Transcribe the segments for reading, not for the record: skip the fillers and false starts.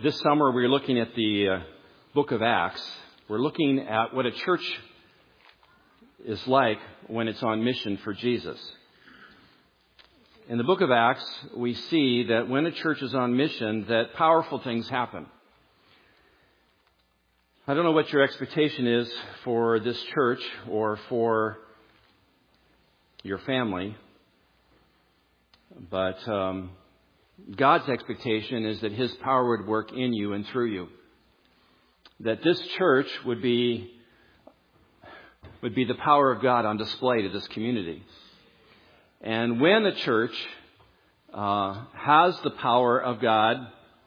This summer we're looking at the book of Acts. We're looking at what a church is like when it's on mission for Jesus. In the book of Acts, we see that when a church is on mission, that powerful things happen. I don't know what your expectation is for this church or for your family, but God's expectation is that His power would work in you and through you. That this church would be the power of God on display to this community. And when the church has the power of God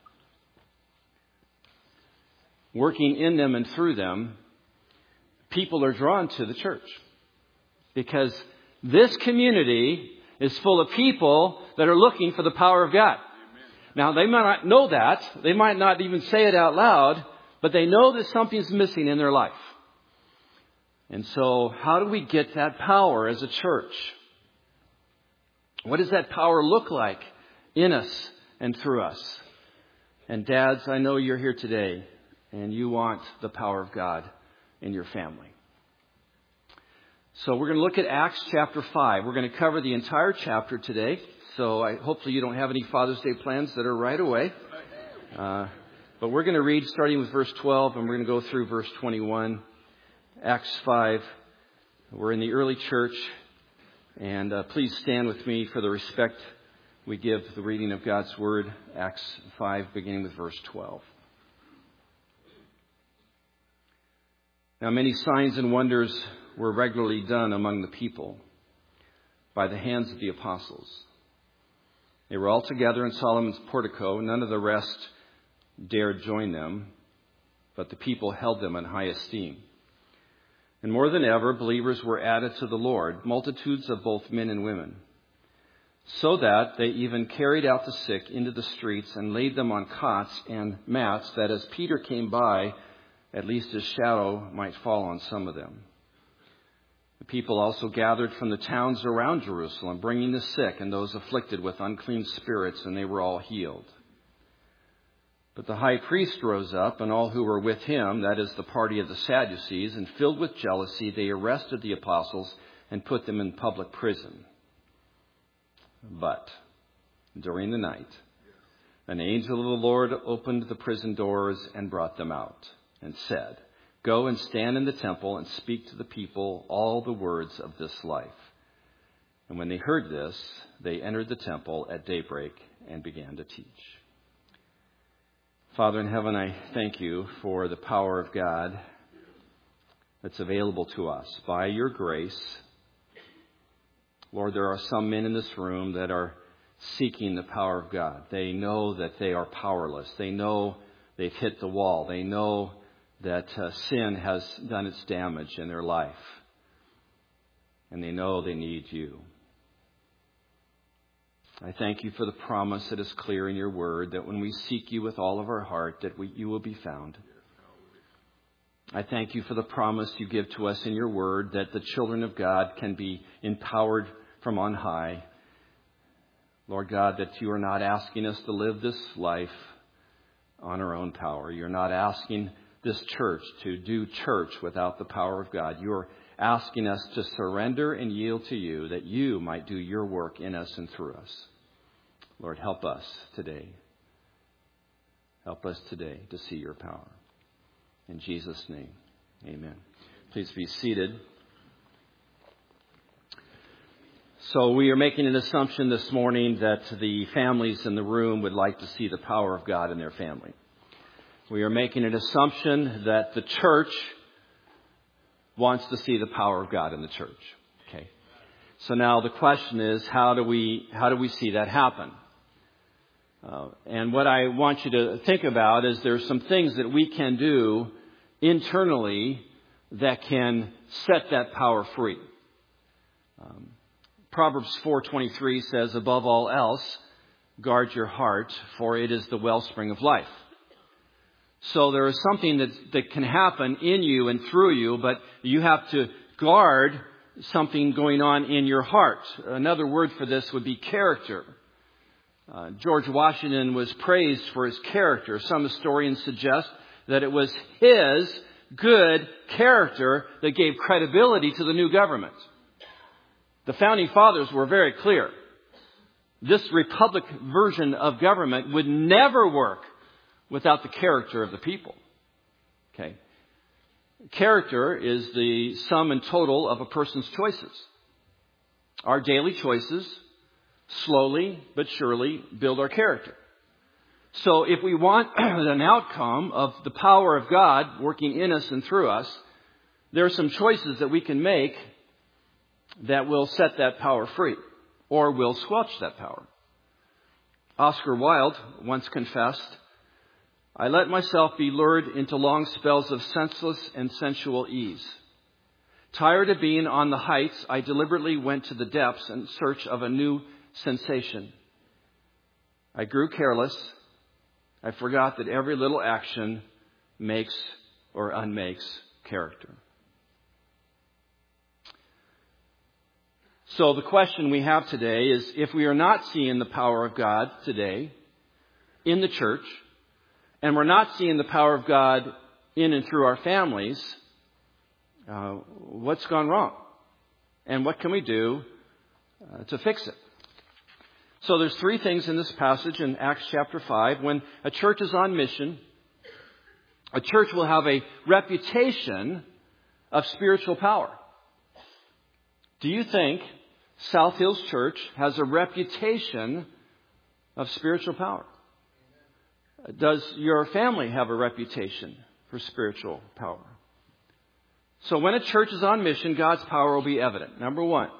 working in them and through them, people are drawn to the church. Because this community is full of people that are looking for the power of God. Now, they might not know that. They might not even say it out loud, but they know that something's missing in their life. And so, how do we get that power as a church? What does that power look like in us and through us? And dads, I know you're here today and you want the power of God in your family. So we're going to look at Acts chapter 5. We're going to cover the entire chapter today. So hopefully you don't have any Father's Day plans that are right away. But we're going to read starting with verse 12 and we're going to go through verse 21. Acts 5. We're in the early church. And please stand with me for the respect we give the reading of God's Word. Acts 5, beginning with verse 12. Now many signs and wonders were regularly done among the people by the hands of the apostles. They were all together in Solomon's portico. None of the rest dared join them, but the people held them in high esteem. And more than ever, believers were added to the Lord, multitudes of both men and women, so that they even carried out the sick into the streets and laid them on cots and mats, that as Peter came by, at least his shadow might fall on some of them. The people also gathered from the towns around Jerusalem, bringing the sick and those afflicted with unclean spirits, and they were all healed. But the high priest rose up, and all who were with him, that is the party of the Sadducees, and filled with jealousy, they arrested the apostles and put them in public prison. But during the night, an angel of the Lord opened the prison doors and brought them out, and said, "Go and stand in the temple and speak to the people all the words of this life." And when they heard this, they entered the temple at daybreak and began to teach. Father in heaven, I thank you for the power of God that's available to us by your grace. Lord, there are some men in this room that are seeking the power of God. They know that they are powerless. They know they've hit the wall. They know that sin has done its damage in their life. And they know they need you. I thank you for the promise that is clear in your word, that when we seek you with all of our heart, that you will be found. I thank you for the promise you give to us in your word, that the children of God can be empowered from on high. Lord God, that you are not asking us to live this life on our own power. You're not asking this church to do church without the power of God. You're asking us to surrender and yield to you, that you might do your work in us and through us. Lord, help us today. Help us today to see your power. In Jesus' name, amen. Please be seated. So we are making an assumption this morning that the families in the room would like to see the power of God in their family. We are making an assumption that the church wants to see the power of God in the church. Okay. So now the question is, how do we see that happen? And what I want you to think about is there's some things that we can do internally that can set that power free. Proverbs 4:23 says, "Above all else, guard your heart, for it is the wellspring of life." So there is something that can happen in you and through you, but you have to guard something going on in your heart. Another word for this would be character. George Washington was praised for his character. Some historians suggest that it was his good character that gave credibility to the new government. The founding fathers were very clear. This republic version of government would never work without the character of the people. Okay. Character is the sum and total of a person's choices. Our daily choices slowly but surely build our character. So if we want an outcome of the power of God working in us and through us, there are some choices that we can make that will set that power free or will squelch that power. Oscar Wilde once confessed, "I let myself be lured into long spells of senseless and sensual ease. Tired of being on the heights, I deliberately went to the depths in search of a new sensation. I grew careless. I forgot that every little action makes or unmakes character." So the question we have today is, if we are not seeing the power of God today in the church, and we're not seeing the power of God in and through our families, what's gone wrong? And what can we do to fix it? So there's three things in this passage in Acts chapter 5. When a church is on mission, a church will have a reputation of spiritual power. Do you think South Hills Church has a reputation of spiritual power? Does your family have a reputation for spiritual power? So when a church is on mission, God's power will be evident. Number one,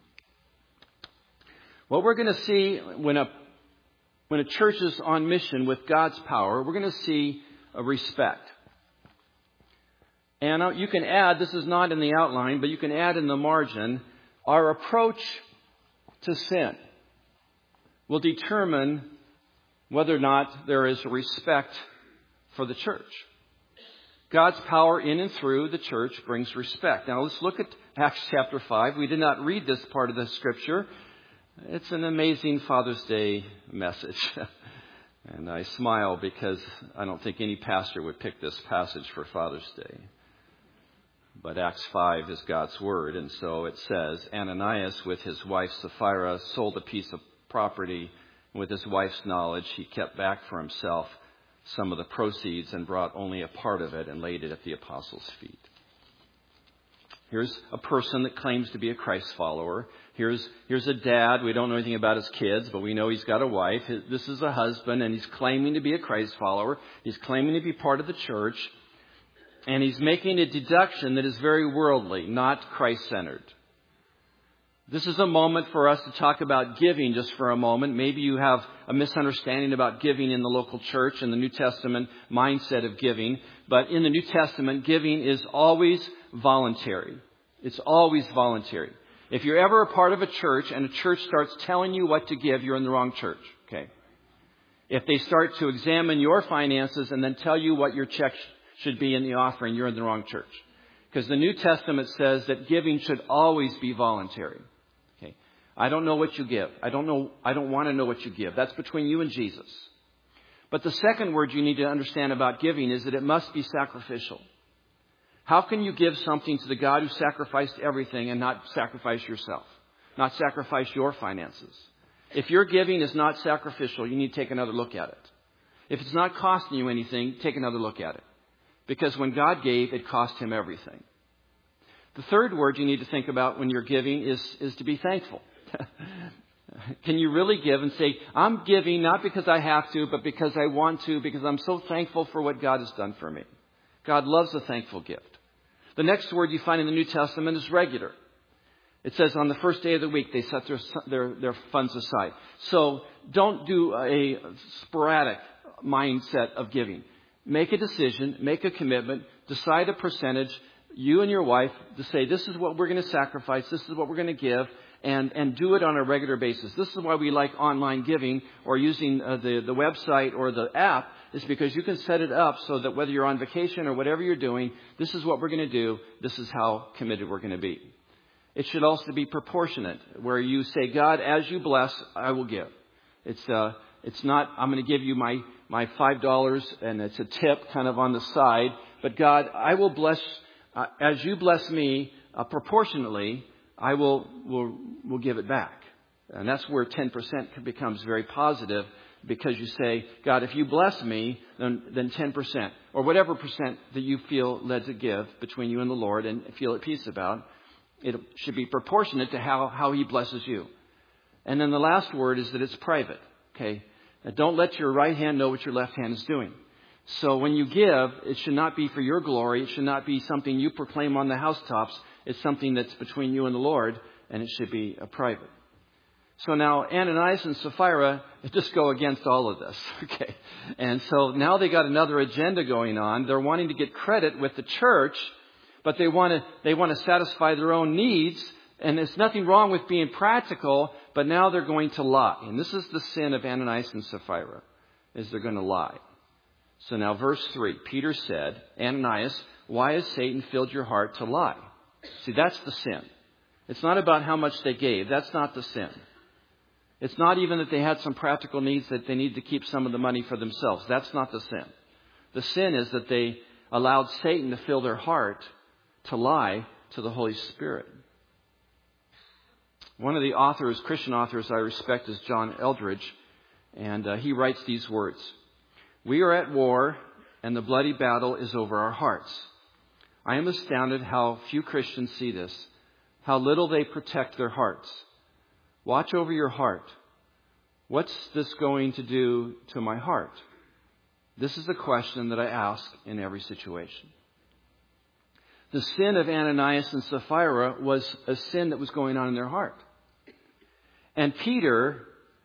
what we're going to see when a church is on mission with God's power, we're going to see a respect. And you can add, this is not in the outline, but you can add in the margin, our approach to sin will determine whether or not there is respect for the church. God's power in and through the church brings respect. Now let's look at Acts chapter 5. We did not read this part of the scripture. It's an amazing Father's Day message. And I smile because I don't think any pastor would pick this passage for Father's Day. But Acts 5 is God's word, and so it says, Ananias with his wife Sapphira sold a piece of property. With his wife's knowledge, he kept back for himself some of the proceeds and brought only a part of it and laid it at the apostles' feet. Here's a person that claims to be a Christ follower. Here's a dad. We don't know anything about his kids, but we know he's got a wife. This is a husband, and he's claiming to be a Christ follower. He's claiming to be part of the church. And he's making a deduction that is very worldly, not Christ-centered. This is a moment for us to talk about giving just for a moment. Maybe you have a misunderstanding about giving in the local church and the New Testament mindset of giving. But in the New Testament, giving is always voluntary. It's always voluntary. If you're ever a part of a church and a church starts telling you what to give, you're in the wrong church. Okay. If they start to examine your finances and then tell you what your check should be in the offering, you're in the wrong church. Because the New Testament says that giving should always be voluntary. Okay. I don't know what you give. I don't want to know what you give. That's between you and Jesus. But the second word you need to understand about giving is that it must be sacrificial. How can you give something to the God who sacrificed everything and not sacrifice yourself? Not sacrifice your finances? If your giving is not sacrificial, you need to take another look at it. If it's not costing you anything, take another look at it. Because when God gave, it cost him everything. The third word you need to think about when you're giving is to be thankful. Can you really give and say, I'm giving not because I have to, but because I want to, because I'm so thankful for what God has done for me. God loves a thankful gift. The next word you find in the New Testament is regular. It says on the first day of the week, they set their funds aside. So don't do a sporadic mindset of giving. Make a decision, make a commitment, decide a percentage, you and your wife, to say this is what we're going to sacrifice, this is what we're going to give, and do it on a regular basis. This is why we like online giving or using the website or the app, is because you can set it up so that whether you're on vacation or whatever you're doing, this is what we're going to do, this is how committed we're going to be. It should also be proportionate, where you say, God, as you bless, I will give. It's not, I'm going to give you my $5 and it's a tip kind of on the side. But God, I will bless, as you bless me proportionately, I will give it back. And that's where 10% becomes very positive, because you say, God, if you bless me, then 10%, or whatever percent that you feel led to give between you and the Lord and feel at peace about, it should be proportionate to how He blesses you. And then the last word is that it's private. Okay? Now, don't let your right hand know what your left hand is doing. So when you give, it should not be for your glory. It should not be something you proclaim on the housetops. It's something that's between you and the Lord, and it should be private. So now Ananias and Sapphira just go against all of this. Okay. And so now they got another agenda going on. They're wanting to get credit with the church, but they want to satisfy their own needs. And there's nothing wrong with being practical, but now they're going to lie. And this is the sin of Ananias and Sapphira, is they're going to lie. So now verse 3, Peter said, Ananias, why has Satan filled your heart to lie? See, that's the sin. It's not about how much they gave. That's not the sin. It's not even that they had some practical needs that they need to keep some of the money for themselves. That's not the sin. The sin is that they allowed Satan to fill their heart to lie to the Holy Spirit. One of the authors, Christian authors I respect, is John Eldredge, and he writes these words. We are at war, and the bloody battle is over our hearts. I am astounded how few Christians see this, how little they protect their hearts. Watch over your heart. What's this going to do to my heart? This is the question that I ask in every situation. The sin of Ananias and Sapphira was a sin that was going on in their heart. And Peter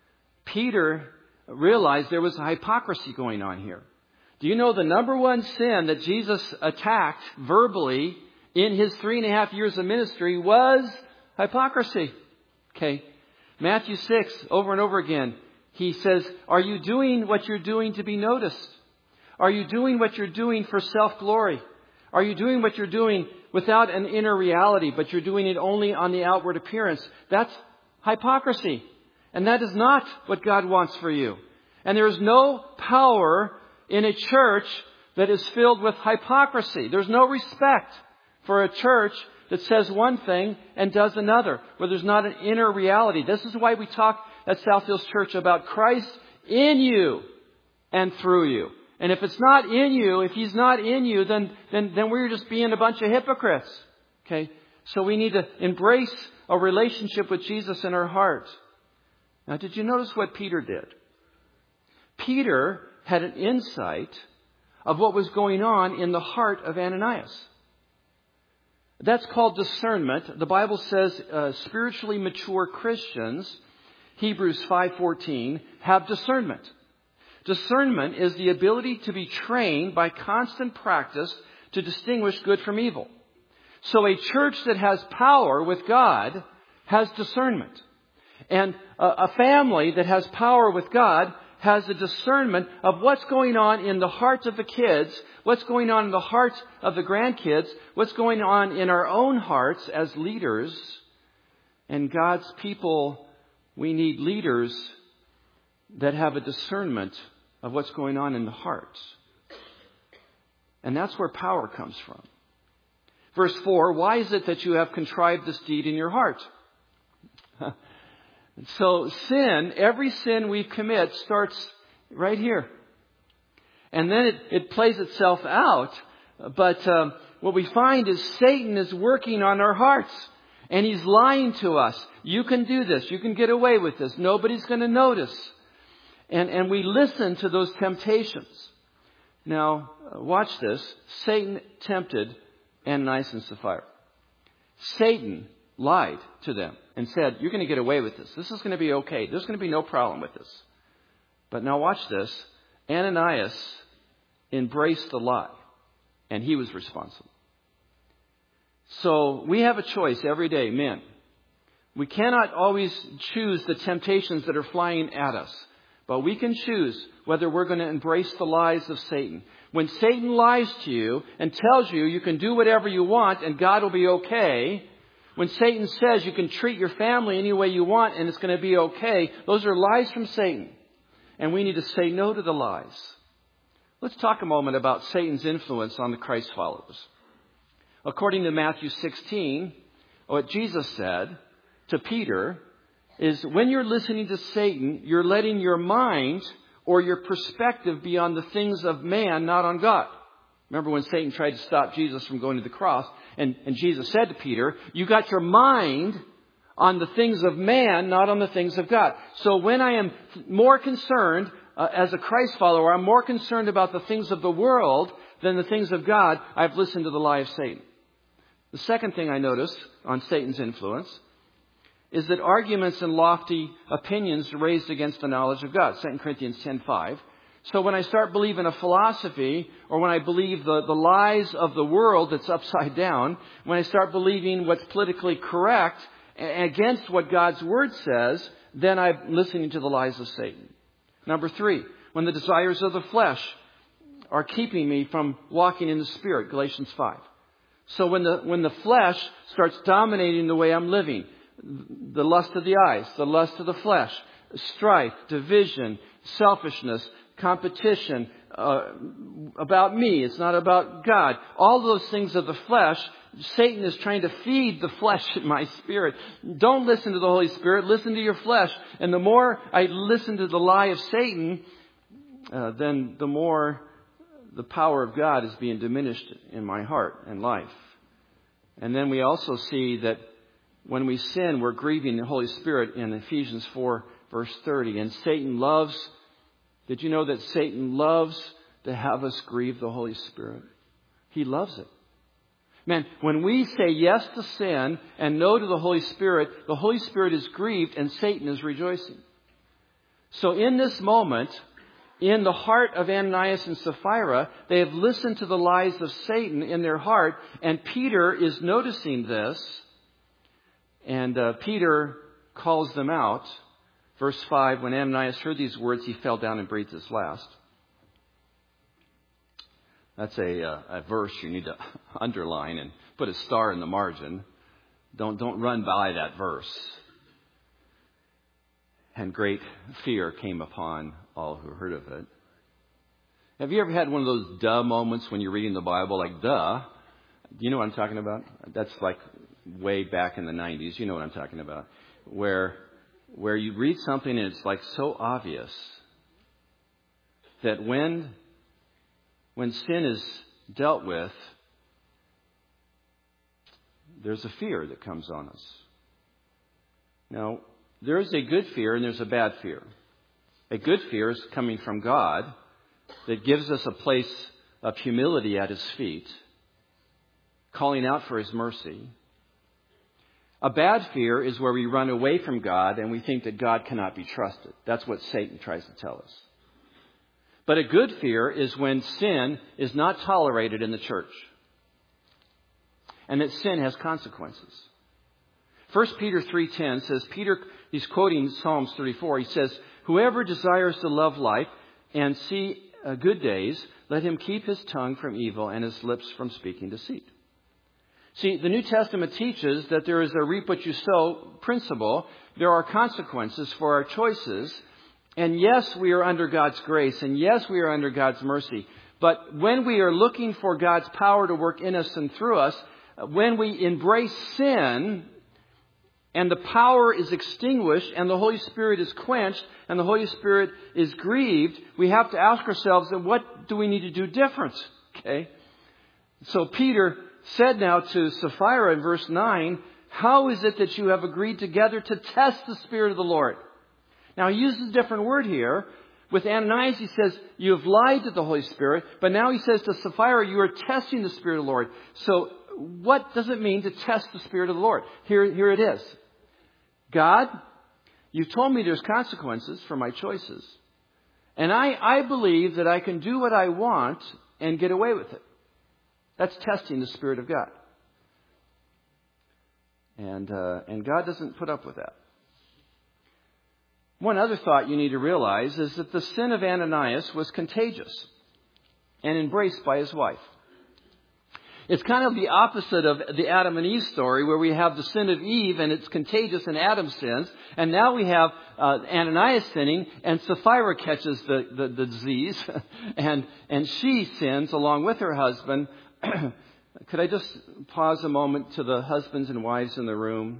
realized there was a hypocrisy going on here. Do you know the number one sin that Jesus attacked verbally in His 3.5 years of ministry was hypocrisy? Okay. Matthew 6, over and over again, He says, are you doing what you're doing to be noticed? Are you doing what you're doing for self-glory? Are you doing what you're doing without an inner reality, but you're doing it only on the outward appearance? That's hypocrisy. And that is not what God wants for you. And there is no power in a church that is filled with hypocrisy. There's no respect for a church that says one thing and does another, where there's not an inner reality. This is why we talk at South Hills Church about Christ in you and through you. And if it's not in you, if He's not in you, then we're just being a bunch of hypocrites. Okay? So we need to embrace a relationship with Jesus in our heart. Now, did you notice what Peter did? Peter had an insight of what was going on in the heart of Ananias. That's called discernment. The Bible says spiritually mature Christians, Hebrews 5:14, have discernment. Discernment is the ability to be trained by constant practice to distinguish good from evil. So a church that has power with God has discernment. And a family that has power with God has a discernment of what's going on in the hearts of the kids, what's going on in the hearts of the grandkids, what's going on in our own hearts as leaders. And God's people, we need leaders that have a discernment of what's going on in the hearts. And that's where power comes from. Verse 4, why is it that you have contrived this deed in your heart? So sin, every sin we commit starts right here. And then it plays itself out. But what we find is Satan is working on our hearts. And he's lying to us. You can do this. You can get away with this. Nobody's going to notice. And we listen to those temptations. Now, watch this. Satan tempted Ananias and Sapphira. Satan lied to them and said, you're going to get away with this. This is going to be okay. There's going to be no problem with this. But now watch this. Ananias embraced the lie, and he was responsible. So we have a choice every day, men. We cannot always choose the temptations that are flying at us, but we can choose whether we're going to embrace the lies of Satan. When Satan lies to you and tells you you can do whatever you want and God will be okay, When Satan says you can treat your family any way you want and it's going to be okay, those are lies from Satan. And we need to say no to the lies. Let's talk a moment about Satan's influence on the Christ followers. According to Matthew 16, what Jesus said to Peter is when you're listening to Satan, you're letting your mind or your perspective be on the things of man, not on God. Remember when Satan tried to stop Jesus from going to the cross, and Jesus said to Peter, you got your mind on the things of man, not on the things of God. So when I am more concerned as a Christ follower, I'm more concerned about the things of the world than the things of God. I've listened to the lie of Satan. The second thing I notice on Satan's influence is that arguments and lofty opinions raised against the knowledge of God. 2 Corinthians 10:5. So when I start believing a philosophy, or when I believe the lies of the world that's upside down, when I start believing what's politically correct against what God's Word says, then I'm listening to the lies of Satan. Number 3, when the desires of the flesh are keeping me from walking in the Spirit, Galatians 5. So when the flesh starts dominating the way I'm living, the lust of the eyes, the lust of the flesh, strife, division, selfishness, competition, about me. It's not about God. All those things of the flesh, Satan is trying to feed the flesh in my spirit. Don't listen to the Holy Spirit. Listen to your flesh. And the more I listen to the lie of Satan, then the more the power of God is being diminished in my heart and life. And then we also see that when we sin, we're grieving the Holy Spirit in Ephesians 4, verse 30. And Satan loves, did you know that Satan loves to have us grieve the Holy Spirit? He loves it. Man, when we say yes to sin and no to the Holy Spirit is grieved and Satan is rejoicing. So in this moment, in the heart of Ananias and Sapphira, they have listened to the lies of Satan in their heart, and Peter is noticing this, and Peter calls them out. Verse 5, when Ananias heard these words, he fell down and breathed his last. That's a verse you need to underline and put a star in the margin. Don't run by that verse. And great fear came upon all who heard of it. Have you ever had one of those duh moments when you're reading the Bible? Like, duh. Do you know what I'm talking about? That's like way back in the 90s. You know what I'm talking about. Where you read something and it's like so obvious that when sin is dealt with, there's a fear that comes on us. Now, there is a good fear and there's a bad fear. A good fear is coming from God that gives us a place of humility at His feet, calling out for His mercy. A bad fear is where we run away from God and we think that God cannot be trusted. That's what Satan tries to tell us. But a good fear is when sin is not tolerated in the church and that sin has consequences. 1 Peter 3:10 says, he's quoting Psalms 34. He says, whoever desires to love life and see good days, let him keep his tongue from evil and his lips from speaking deceit. See, the New Testament teaches that there is a reap what you sow principle. There are consequences for our choices. And yes, we are under God's grace. And yes, we are under God's mercy. But when we are looking for God's power to work in us and through us, when we embrace sin and the power is extinguished and the Holy Spirit is quenched and the Holy Spirit is grieved, we have to ask ourselves, what do we need to do different? Okay. So Peter said now to Sapphira in verse 9, how is it that you have agreed together to test the Spirit of the Lord? Now he uses a different word here. With Ananias he says, you have lied to the Holy Spirit. But now he says to Sapphira, you are testing the Spirit of the Lord. So what does it mean to test the Spirit of the Lord? Here it is. God, you told me there's consequences for my choices. And I believe that I can do what I want and get away with it. That's testing the Spirit of God. And God doesn't put up with that. One other thought you need to realize is that the sin of Ananias was contagious and embraced by his wife. It's kind of the opposite of the Adam and Eve story, where we have the sin of Eve and it's contagious and Adam sins. And now we have Ananias sinning and Sapphira catches the disease and she sins along with her husband. Could I just pause a moment to the husbands and wives in the room?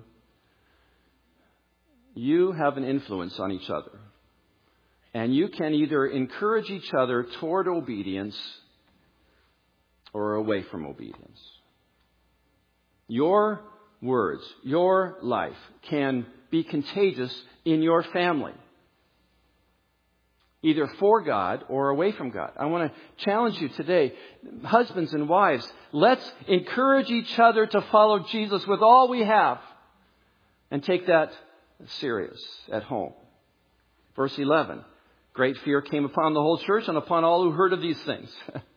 You have an influence on each other. And you can either encourage each other toward obedience or away from obedience. Your words, your life can be contagious in your family. Either for God or away from God. I want to challenge you today, husbands and wives, let's encourage each other to follow Jesus with all we have and take that serious at home. Verse 11, great fear came upon the whole church and upon all who heard of these things.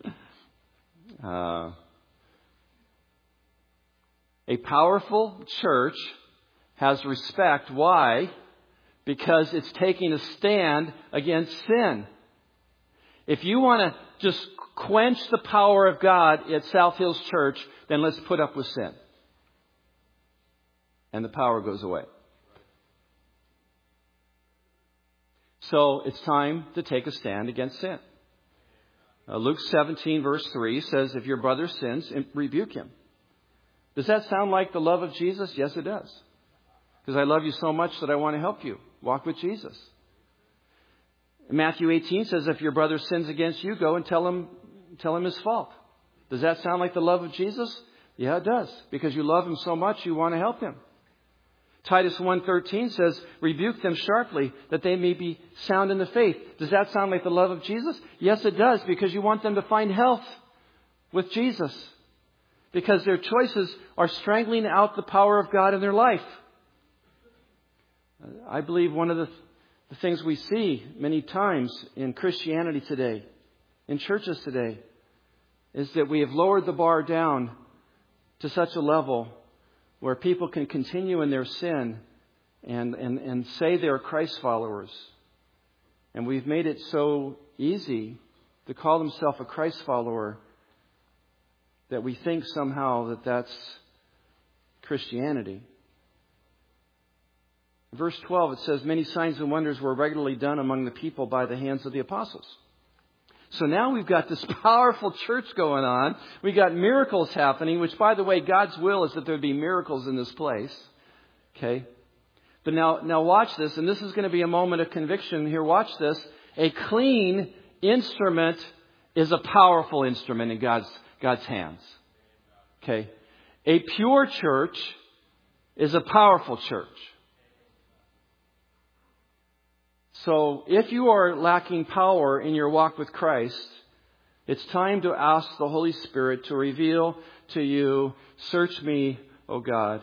A powerful church has respect. Why? Because it's taking a stand against sin. If you want to just quench the power of God at South Hills Church, then let's put up with sin. And the power goes away. So it's time to take a stand against sin. Luke 17 verse 3 says, if your brother sins, rebuke him. Does that sound like the love of Jesus? Yes, it does. Because I love you so much that I want to help you walk with Jesus. Matthew 18 says, if your brother sins against you, go and tell him his fault. Does that sound like the love of Jesus? Yeah, it does. Because you love him so much, you want to help him. Titus 1:13 says, rebuke them sharply that they may be sound in the faith. Does that sound like the love of Jesus? Yes, it does, because you want them to find health with Jesus. Because their choices are strangling out the power of God in their life. I believe one of the things we see many times in Christianity today, in churches today, is that we have lowered the bar down to such a level where people can continue in their sin and say they're Christ followers. And we've made it so easy to call themselves a Christ follower that we think somehow that that's Christianity. Verse 12, it says, many signs and wonders were regularly done among the people by the hands of the apostles. So now we've got this powerful church going on. We got miracles happening, which, by the way, God's will is that there be miracles in this place. Okay? But now watch this, and this is going to be a moment of conviction here. Watch this. A clean instrument is a powerful instrument in God's hands. Okay? A pure church is a powerful church. So if you are lacking power in your walk with Christ, it's time to ask the Holy Spirit to reveal to you, search me, O God.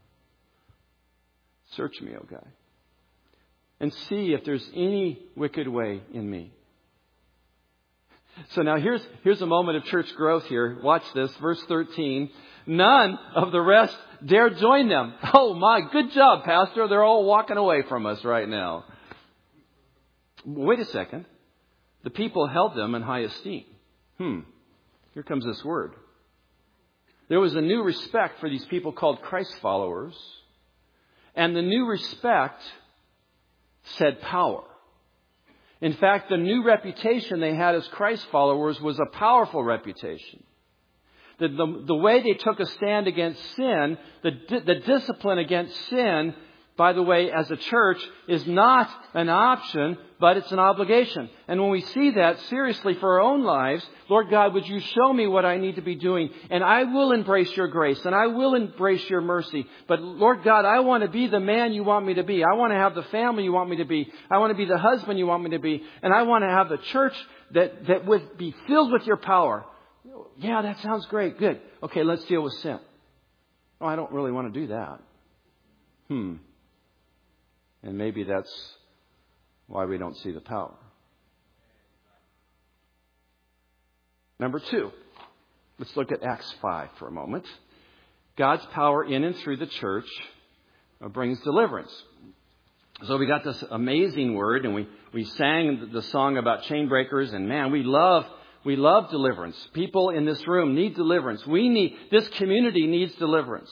Search me, O God. And see if there's any wicked way in me. So now here's a moment of church growth here. Watch this. Verse 13. None of the rest dared join them. Oh my, good job, Pastor. They're all walking away from us right now. Wait a second. The people held them in high esteem. Here comes this word. There was a new respect for these people called Christ followers. And the new respect said power. In fact, the new reputation they had as Christ followers was a powerful reputation. The way they took a stand against sin, the discipline against sin, by the way, as a church, is not an option, but it's an obligation. And when we see that seriously for our own lives, Lord God, would you show me what I need to be doing? And I will embrace your grace, and I will embrace your mercy. But Lord God, I want to be the man you want me to be. I want to have the family you want me to be. I want to be the husband you want me to be. And I want to have a church that would be filled with your power. Yeah, that sounds great. Good. Okay, let's deal with sin. Oh, I don't really want to do that. And maybe that's why we don't see the power. Number 2, let's look at Acts 5 for a moment. God's power in and through the church brings deliverance. So we got this amazing word, and we sang the song about chain breakers, and man, we love We love deliverance. People in this room need deliverance. This community needs deliverance.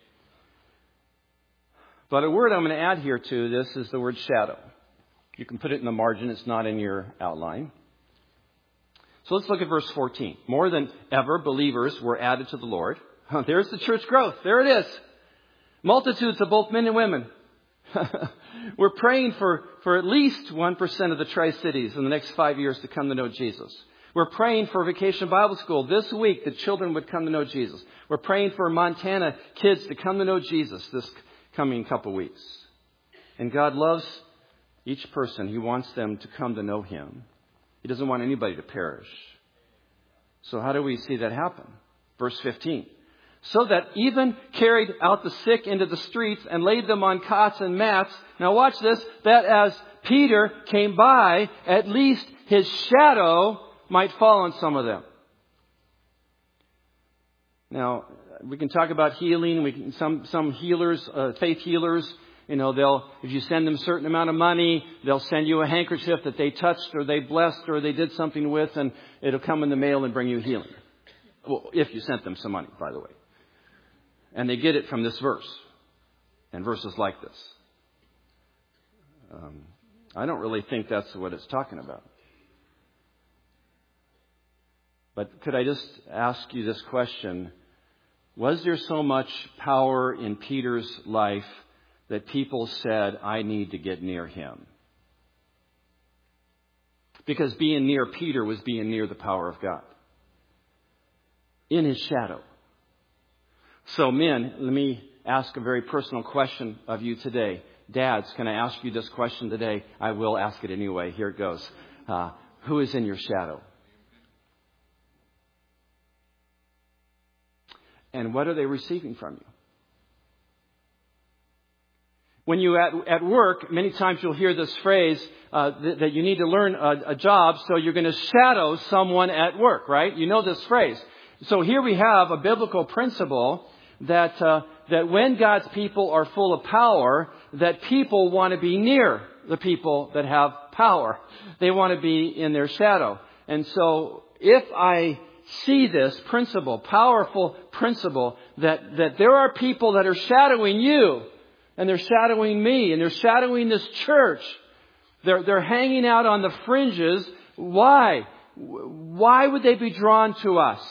But a word I'm going to add here to this is the word shadow. You can put it in the margin. It's not in your outline. So let's look at verse 14. More than ever, believers were added to the Lord. There's the church growth. There it is. Multitudes of both men and women. We're praying for at least 1% of the Tri-Cities in the next 5 years to come to know Jesus. We're praying for Vacation Bible School this week that children would come to know Jesus. We're praying for Montana kids to come to know Jesus this coming couple weeks. And God loves each person. He wants them to come to know Him. He doesn't want anybody to perish. So how do we see that happen? Verse 15. So that even carried out the sick into the streets and laid them on cots and mats. Now watch this. That as Peter came by, at least his shadow might fall on some of them. Now, we can talk about healing. Some healers, faith healers, if you send them a certain amount of money, they'll send you a handkerchief that they touched or they blessed or they did something with, and it'll come in the mail and bring you healing. Well, if you sent them some money, by the way. And they get it from this verse and verses like this. I don't really think that's what it's talking about. But could I just ask you this question? Was there so much power in Peter's life that people said, I need to get near him? Because being near Peter was being near the power of God. In his shadow. So men, let me ask a very personal question of you today. Dads, can I ask you this question today? I will ask it anyway. Here it goes. Who is in your shadow? And what are they receiving from you? When you at work, many times you'll hear this phrase that you need to learn a job, so you're going to shadow someone at work, right? You know this phrase. So here we have a biblical principle that when God's people are full of power, that people want to be near the people that have power. They want to be in their shadow. And so if I see this principle, powerful principle, that there are people that are shadowing you, and they're shadowing me, and they're shadowing this church. They're hanging out on the fringes. Why? Why would they be drawn to us?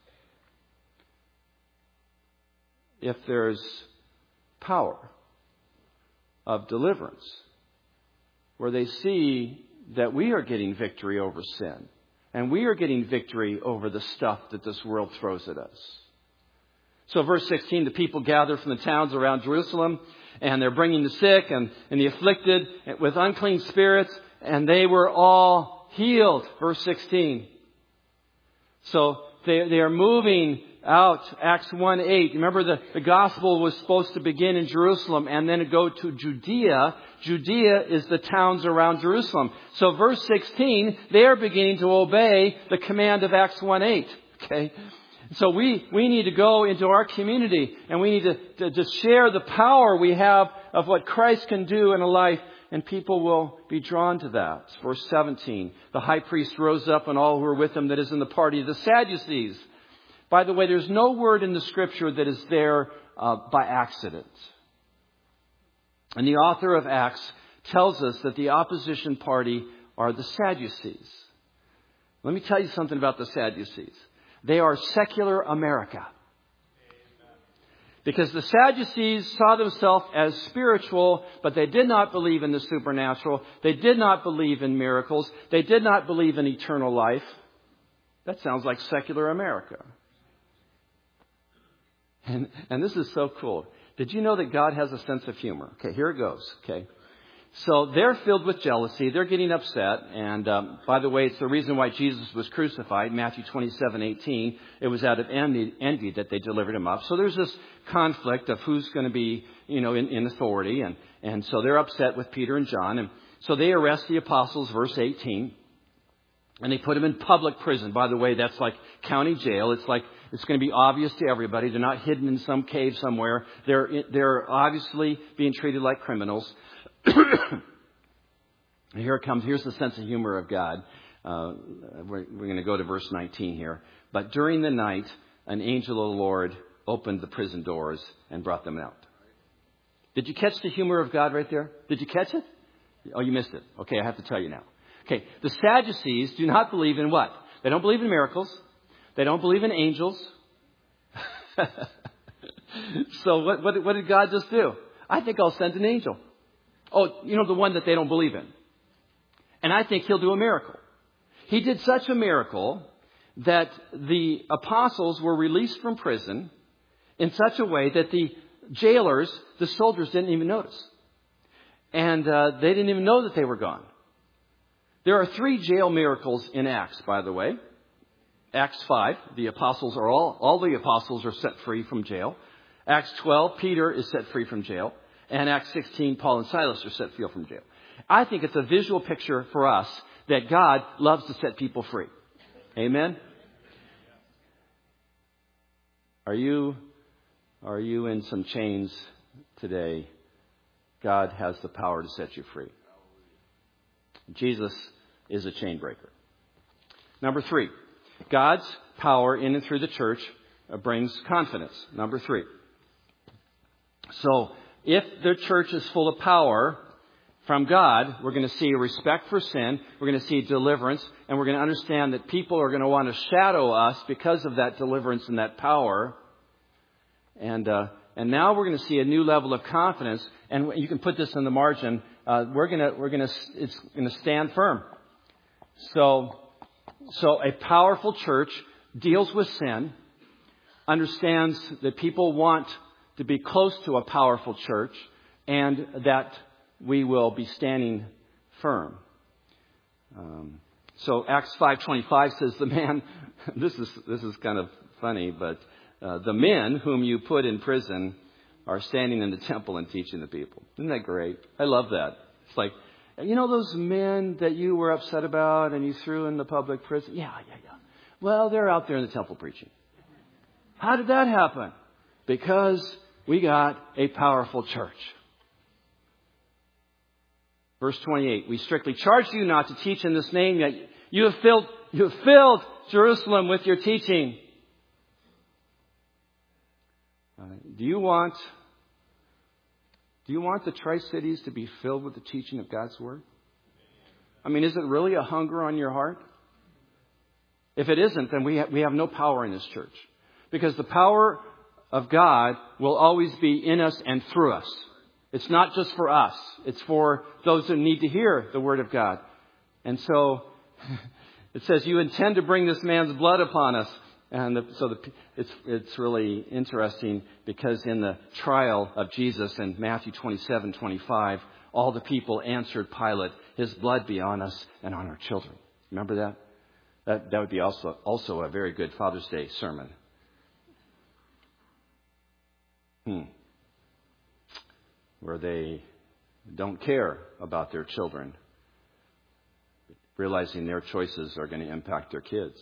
If there's power of deliverance, where they see that we are getting victory over sin, and we are getting victory over the stuff that this world throws at us. So verse 16, the people gather from the towns around Jerusalem, and they're bringing the sick and the afflicted with unclean spirits, and they were all healed. Verse 16. So they are moving out. Acts 1:8. Remember the gospel was supposed to begin in Jerusalem and then go to Judea. Judea is the towns around Jerusalem. So verse 16, they are beginning to obey the command of Acts 1:8. Okay. So we need to go into our community and we need to share the power we have of what Christ can do in a life, and people will be drawn to that. Verse 17, the high priest rose up and all who were with him, that is in the party of the Sadducees. By the way, there's no word in the scripture that is there by accident. And the author of Acts tells us that the opposition party are the Sadducees. Let me tell you something about the Sadducees. They are secular America. Because the Sadducees saw themselves as spiritual, but they did not believe in the supernatural. They did not believe in miracles. They did not believe in eternal life. That sounds like secular America. And this is so cool. Did you know that God has a sense of humor? Okay, here it goes. Okay. So they're filled with jealousy. They're getting upset. And by the way, it's the reason why Jesus was crucified. Matthew 27:18. It was out of envy that they delivered him up. So there's this conflict of who's going to be, in authority. And so they're upset with Peter and John. And so they arrest the apostles, verse 18. And they put them in public prison. By the way, that's like county jail. It's like it's going to be obvious to everybody. They're not hidden in some cave somewhere. They're obviously being treated like criminals. Here it comes. Here's the sense of humor of God. we're going to go to verse 19 here. But during the night, an angel of the Lord opened the prison doors and brought them out. Did you catch the humor of God right there? Did you catch it? Oh, you missed it. Okay, I have to tell you now. Okay, the Sadducees do not believe in what? They don't believe in miracles. They don't believe in angels. So what did God just do? I think I'll send an angel. Oh, the one that they don't believe in. And I think he'll do a miracle. He did such a miracle that the apostles were released from prison in such a way that the jailers, the soldiers, didn't even notice. And they didn't even know that they were gone. There are 3 jail miracles in Acts, by the way. Acts 5, the apostles are all the apostles are set free from jail. Acts 12, Peter is set free from jail. And Acts 16, Paul and Silas are set free from jail. I think it's a visual picture for us that God loves to set people free. Amen? Are you in some chains today? God has the power to set you free. Jesus is a chain breaker. Number 3, God's power in and through the church brings confidence. Number 3. So, if the church is full of power from God, we're going to see a respect for sin, we're going to see deliverance, and we're going to understand that people are going to want to shadow us because of that deliverance and that power. And now we're going to see a new level of confidence, and you can put this in the margin. It's going to stand firm. So a powerful church deals with sin, understands that people want to be close to a powerful church, and that we will be standing firm. So Acts 5:25 says the man. This is kind of funny, but the men whom you put in prison are standing in the temple and teaching the people. Isn't that great? I love that. It's like, those men that you were upset about and you threw in the public prison? Yeah. Well, they're out there in the temple preaching. How did that happen? Because we got a powerful church. Verse 28, we strictly charge you not to teach in this name, yet you have filled Jerusalem with your teaching. Do you want the Tri-Cities to be filled with the teaching of God's Word? I mean, is it really a hunger on your heart? If it isn't, then we have no power in this church. Because the power of God will always be in us and through us. It's not just for us. It's for those who need to hear the Word of God. And so it says, you intend to bring this man's blood upon us. And it's really interesting because in the trial of Jesus in Matthew 27:25, all the people answered Pilate, his blood be on us and on our children. Remember that? That would be also a very good Father's Day sermon. Where they don't care about their children, realizing their choices are going to impact their kids.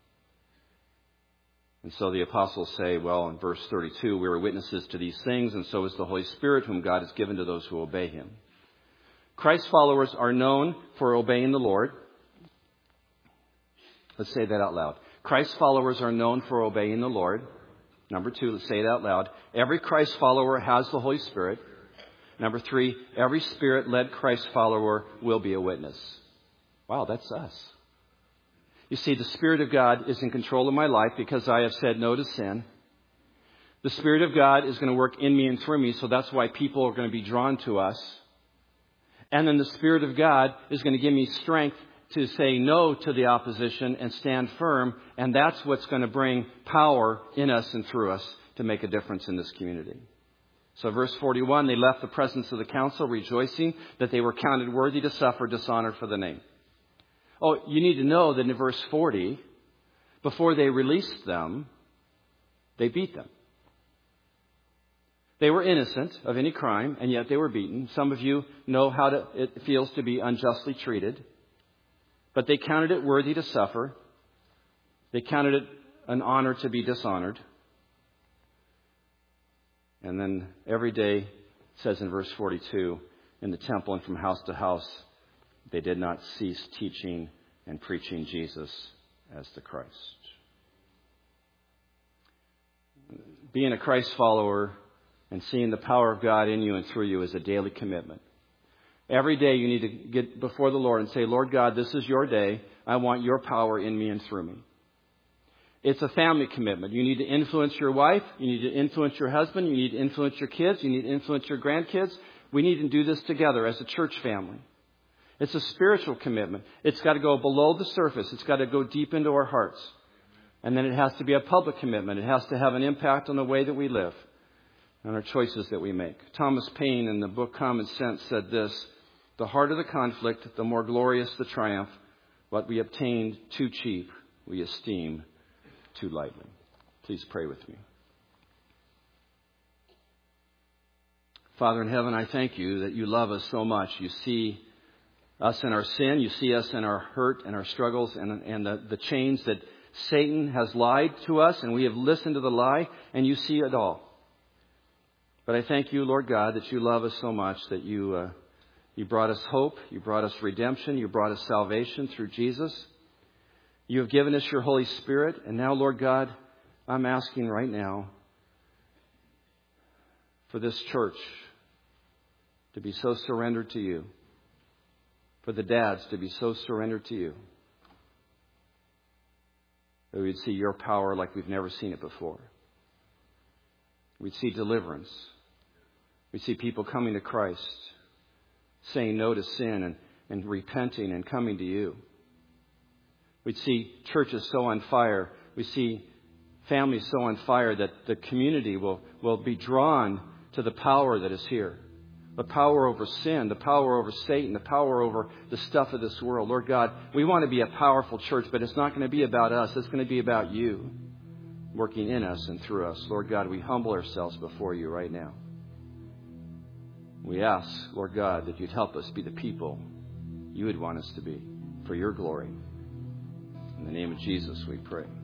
And so the apostles say, well, in verse 32, we are witnesses to these things, and so is the Holy Spirit, whom God has given to those who obey Him. Christ's followers are known for obeying the Lord. Let's say that out loud. Christ's followers are known for obeying the Lord. Number 2, let's say it out loud. Every Christ follower has the Holy Spirit. Number 3, every Spirit-led Christ follower will be a witness. Wow, that's us. You see, the Spirit of God is in control of my life because I have said no to sin. The Spirit of God is going to work in me and through me, so that's why people are going to be drawn to us. And then the Spirit of God is going to give me strength to say no to the opposition and stand firm, and that's what's going to bring power in us and through us to make a difference in this community. So verse 41, they left the presence of the council rejoicing that they were counted worthy to suffer dishonor for the name. Oh, you need to know that in verse 40, before they released them, they beat them. They were innocent of any crime, and yet they were beaten. Some of you know how it feels to be unjustly treated. But they counted it worthy to suffer. They counted it an honor to be dishonored. And then every day, it says in verse 42, in the temple and from house to house, they did not cease teaching and preaching Jesus as the Christ. Being a Christ follower and seeing the power of God in you and through you is a daily commitment. Every day you need to get before the Lord and say, Lord God, this is your day. I want your power in me and through me. It's a family commitment. You need to influence your wife. You need to influence your husband. You need to influence your kids. You need to influence your grandkids. We need to do this together as a church family. It's a spiritual commitment. It's got to go below the surface. It's got to go deep into our hearts. And then it has to be a public commitment. It has to have an impact on the way that we live and our choices that we make. Thomas Paine in the book Common Sense said this: the harder the conflict, the more glorious the triumph. What we obtained too cheap, we esteem too lightly. Please pray with me. Father in heaven, I thank you that you love us so much. You see us in our sin. You see us in our hurt and our struggles and the chains that Satan has lied to us, and we have listened to the lie, and you see it all. But I thank you, Lord God, that you love us so much that you brought us hope, you brought us redemption, you brought us salvation through Jesus. You have given us your Holy Spirit, and now, Lord God, I'm asking right now for this church to be so surrendered to you, for the dads to be so surrendered to you, that we'd see your power like we've never seen it before. We'd see deliverance. We'd see people coming to Christ, saying no to sin and repenting and coming to you. We'd see churches so on fire. We see families so on fire that the community will be drawn to the power that is here. The power over sin, the power over Satan, the power over the stuff of this world. Lord God, we want to be a powerful church, but it's not going to be about us. It's going to be about you working in us and through us. Lord God, we humble ourselves before you right now. We ask, Lord God, that you'd help us be the people you would want us to be for your glory. In the name of Jesus, we pray.